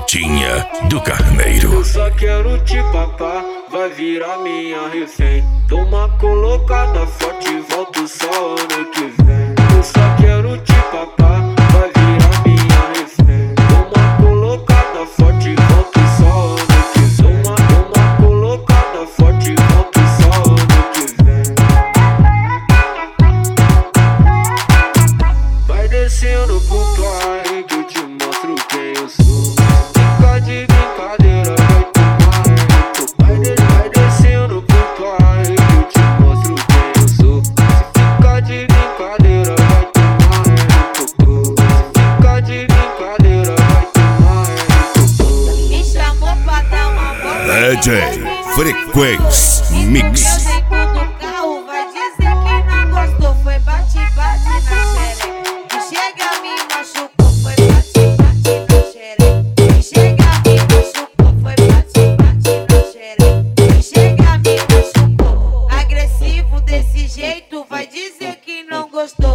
Pontinha do Carneiro. Eu só quero te papar, vai virar minha refém. Toma colocada forte, volto só ano que vem. Eu só quero te papar, vai virar minha refém. Toma colocada forte, volto só ano que vem. Toma colocada forte, volto só ano que vem. Vai descendo pro pai que eu te mostro quem eu sou. Fica de brincadeira, vai tomar. Vai descendo pro pai que eu te mostro quem eu sou. Se fica de brincadeira, vai tomar. Fica de brincadeira, vai tomar. Me chamou pra dar uma volta. DJ Frequência Mix. Meu jeito do carro vai dizer que não gostou. Foi bate-bate na xereca. Que chega me machucou. Foi bate-bate na xereca. Que chega me machucou. Foi bate-bate na xereca. Que chega me machucou. Agressivo desse jeito vai dizer que não gostou.